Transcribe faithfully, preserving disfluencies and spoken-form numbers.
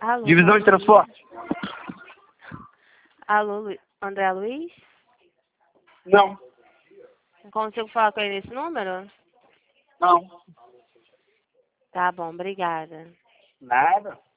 Alô, Divisão de transporte? alô, Lu- André Luiz? Não. Não consigo falar com ele nesse número? Não. Tá bom, obrigada. Nada.